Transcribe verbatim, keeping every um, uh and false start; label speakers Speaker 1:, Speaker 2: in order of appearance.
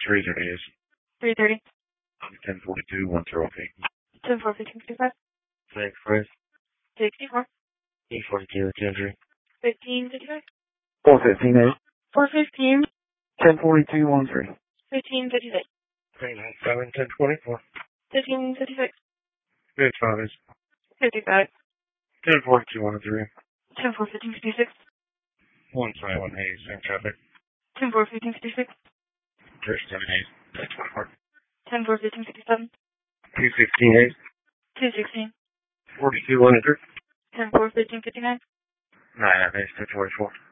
Speaker 1: three thirty is.
Speaker 2: three thirty.
Speaker 1: ten forty-two, one zero eight.
Speaker 2: ten four fifteen fifty-five.
Speaker 1: Thanks, Chris.
Speaker 2: sixty-four.
Speaker 1: E forty-two, ten three.
Speaker 2: fifteen fifty-five.
Speaker 1: four fifteen eight.
Speaker 2: four fifteen.
Speaker 1: ten forty-two, one three.
Speaker 2: fifteen fifty-six.
Speaker 1: three ninety-seven, ten twenty-four.
Speaker 2: fifteen fifty-six.
Speaker 1: fifty-five is.
Speaker 2: fifty-five.
Speaker 1: ten forty-two, one three.
Speaker 2: ten four fifteen fifty-six.
Speaker 1: one twenty-one eight, same traffic.
Speaker 2: ten four fifteen fifty-six.
Speaker 1: thirty-seven eight, ten twenty-four.
Speaker 2: ten four fifteen fifty-seven.
Speaker 1: two sixteen eight.
Speaker 2: two sixteen.
Speaker 1: forty-two, one hundred.
Speaker 2: ten four fifteen fifty-nine.
Speaker 1: nine eight, ten forty-four.